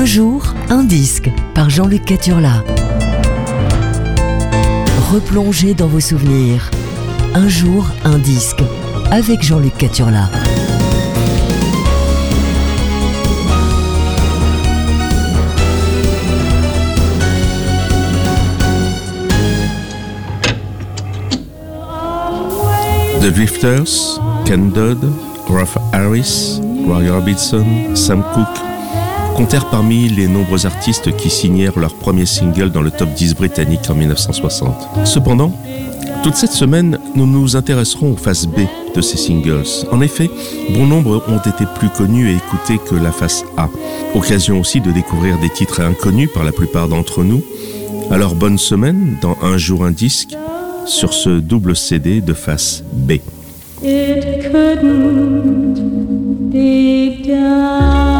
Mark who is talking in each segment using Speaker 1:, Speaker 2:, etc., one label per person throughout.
Speaker 1: Un jour, un disque par Jean-Luc Caturla. Replongez dans vos souvenirs. Un jour, un disque avec Jean-Luc Caturla.
Speaker 2: The Drifters, Ken Dodd, Ralph Harris, Roy Orbison, Sam Cooke comptèrent parmi les nombreux artistes qui signèrent leur premier single dans le top 10 britannique en 1960. Cependant, toute cette semaine, nous nous intéresserons aux faces B de ces singles. En effet, bon nombre ont été plus connus et écoutés que la face A. Occasion aussi de découvrir des titres inconnus par la plupart d'entre nous. Alors bonne semaine dans Un jour un disque sur ce double CD de face B.
Speaker 3: It couldn't be done.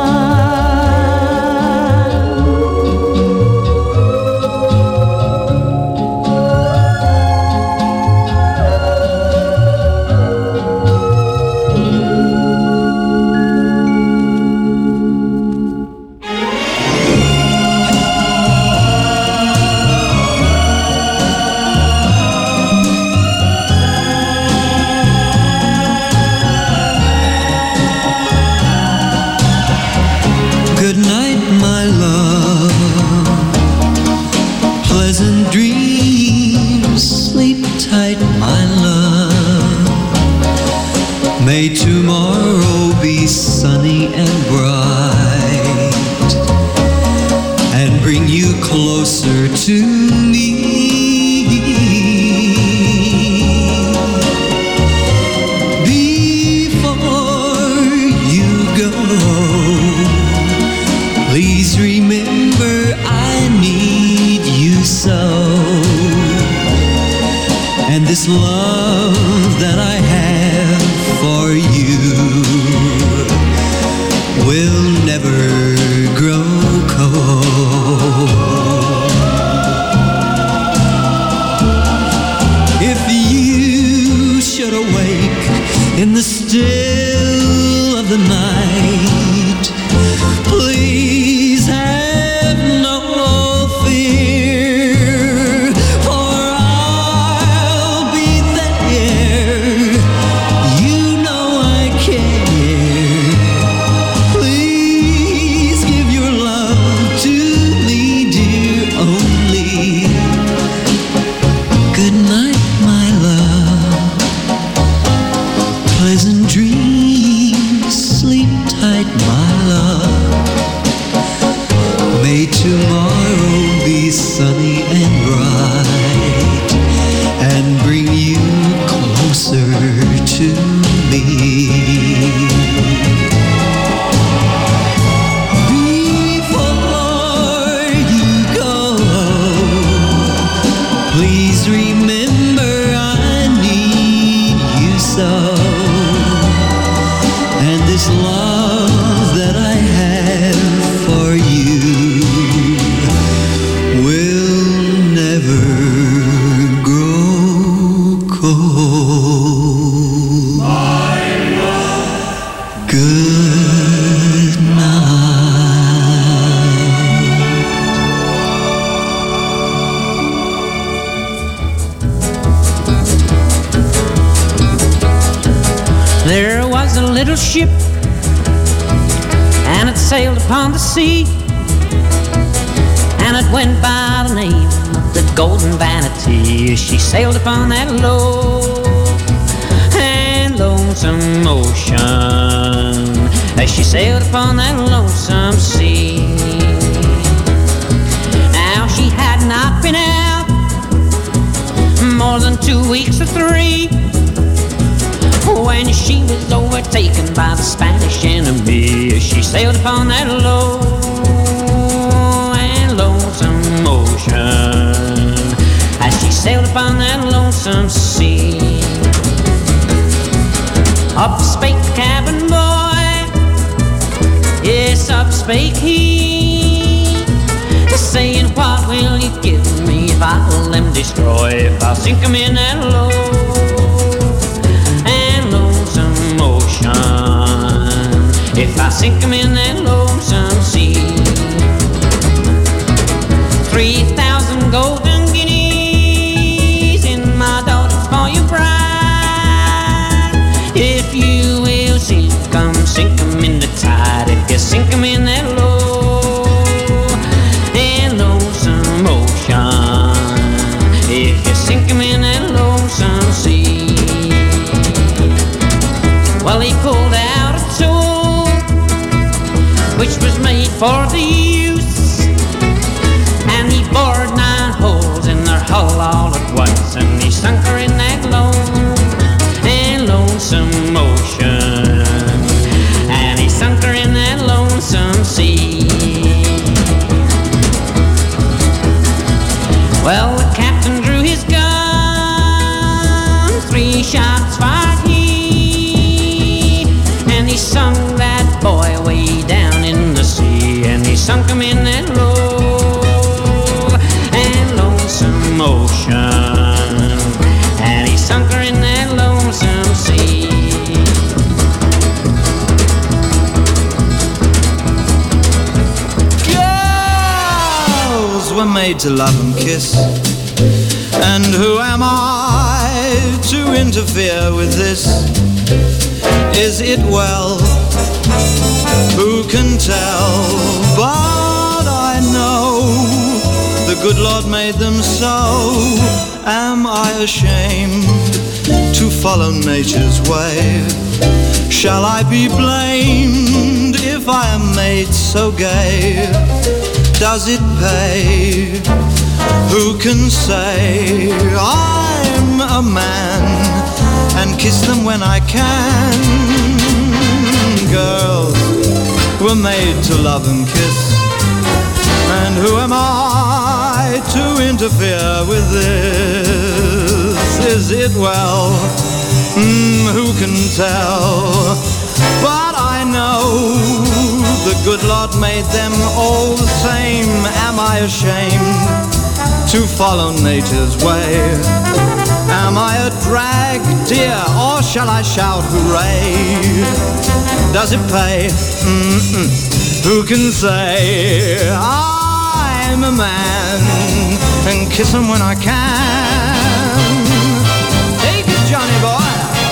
Speaker 4: May tomorrow be sunny and bright and bring you closer to me. Before you go, please remember I need you so. And this love that I have for you will never grow cold. If you should awake in the still of the night, please have no fear, for I'll be there. You know I care. Please give your love to me, dear, only. Good night, my love. Pleasant dreams, sleep tight, my love. May tomorrow be sunny and bright and bring you closer to me. Before you go, please remember I need you so. And this love that I have for you will never grow cold. Good night.
Speaker 5: There was a little ship, and it sailed upon the sea, and it went by the name of the Golden Vanity. She sailed upon that low and lonesome ocean, as she sailed upon that lonesome sea. Now she had not been out more than 2 weeks or 3 when she was overtaken by the Spanish enemy. She sailed upon that low and lonesome ocean, as she sailed upon that lonesome sea. Up spake the cabin boy, yes, up spake he, saying, what will you give me if I will them destroy, if I sink them in that low and lonesome ocean, if I sink them in that lonesome sea. sink 'em in the tide, if you sink 'em in that low and lonesome ocean, if you sink 'em in that lonesome sea. Well, he pulled out a tool which was made for the use, and he bored 9 holes in their hull all at once, and he sunk her in that lone and lonesome ocean, and he sunk her in that lonesome sea. Well, the captain drew his gun, 3 shots fired he, and he sunk that boy way down in the sea, and he sunk him in that low and lonesome ocean, and he sunk her in that lonesome sea.
Speaker 4: Girls were made to love and kiss, and who am I to interfere with this? Is it well? Who can tell? But I know the good Lord made them so. Am I ashamed to follow nature's way? Shall I be blamed if I am made so gay? Does it pay? Who can say? I'm a man and kiss them when I can. Girls were made to love and kiss, and who am I to interfere with this? Is it well? Who can tell? But I know the good Lord made them all the same. Am I ashamed to follow nature's way? Am I a drag, dear, or shall I shout hooray? Does it pay? Who can say? I'm a man and kiss him when I can. Take it, Johnny boy.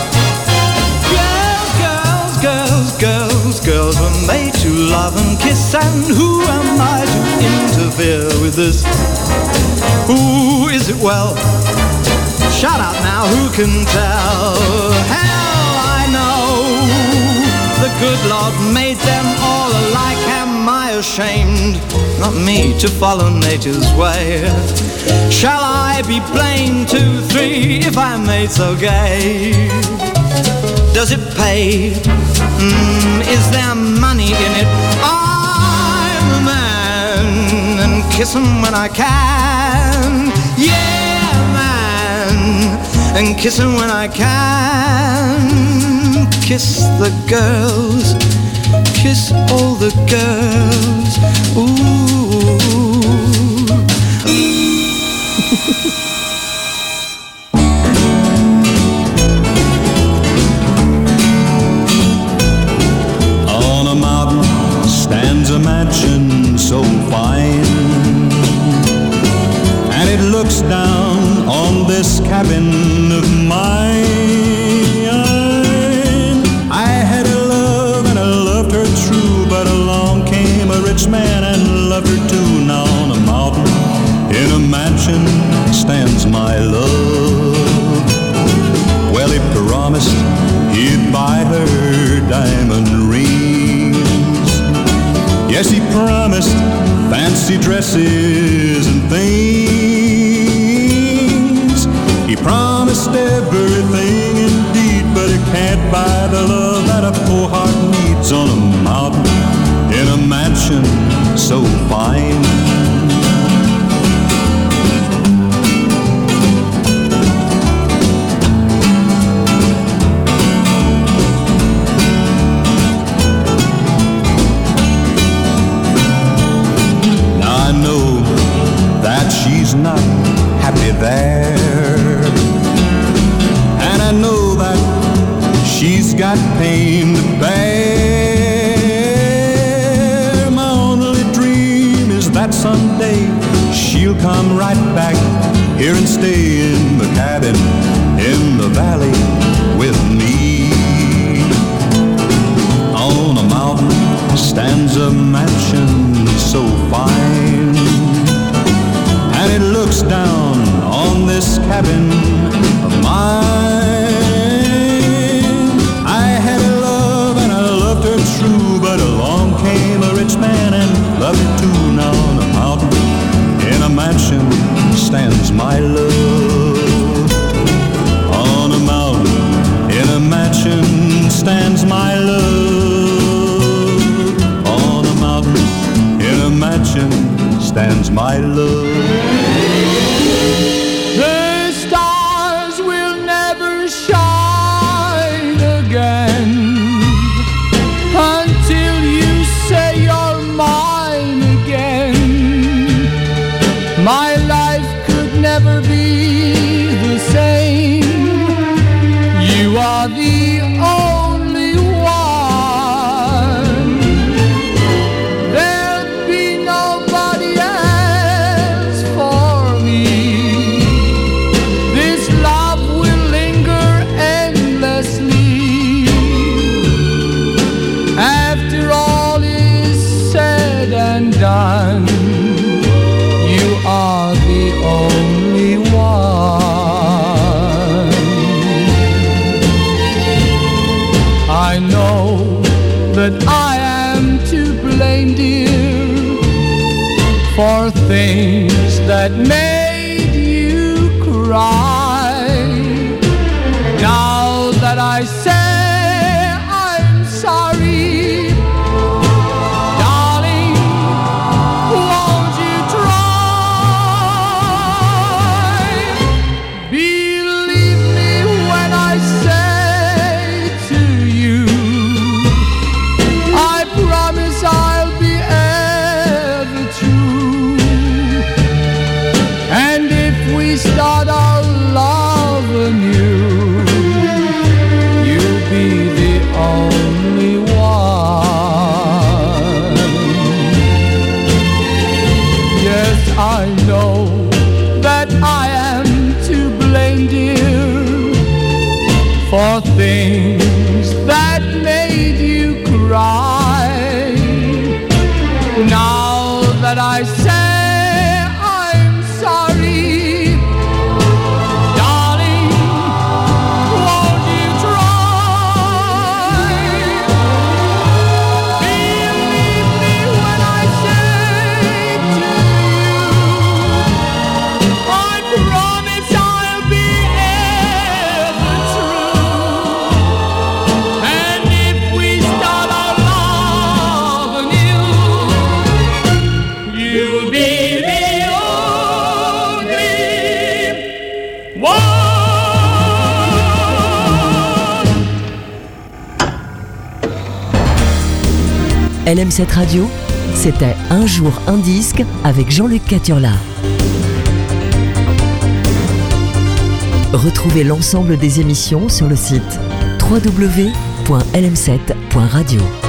Speaker 4: Girls were made to love and kiss, and who am I to interfere with this? Who is it well? Shout out now, who can tell? Hell, I know the good Lord made them all alike. Am I ashamed, not me, to follow nature's way? Shall I be blamed 2, 3 if I'm made so gay? Does it pay? Is there money in it? I'm a man and kiss him when I can. Yeah, man, and kiss him when I can. Kiss the girls, kiss all the girls. Ooh.
Speaker 6: Stands a mansion so fine, and it looks down on this cabin of mine. I had a love and I loved her true, but along came a rich man and loved her too. Now on a mountain in a mansion stands my love. Well, he promised he'd buy her diamond rings. Yes, he promised fancy dresses and things. He promised everything indeed, but he can't buy the love that a poor heart needs on a mountain in a mansion so fine. She's not happy there, and I know that she's got pain to bear. My only dream is that someday she'll come right back here and stay in the cabin in the valley with me. Oh, man and love you too. Now on a mountain in a mansion stands my love. On a mountain in a mansion stands my love. On a mountain in a mansion stands my love.
Speaker 4: The stars will never shine again until you say you're mine again. My life could never be the same. You are the only one. There'll be nobody else for me. This love will linger endlessly. After all is said and done, you are the only one. I know that I am to blame, dear, for things that made you cry. Now that I say I'm sorry, darling, won't you try? Believe me when I say to you, I promise I'll be ever true. And if we start our love anew, you'll be the only one. Yes, I know that I am to blame, dear, for things that made you cry. Now that I say I'm sorry, darling, won't you try? Believe me when I say to you, I promise I'll be ever true. And if we start our love anew, you'll be the only one.
Speaker 1: LM7 Radio, c'était Un jour un disque avec Jean-Luc Caturla. Retrouvez l'ensemble des émissions sur le site www.lm7.radio.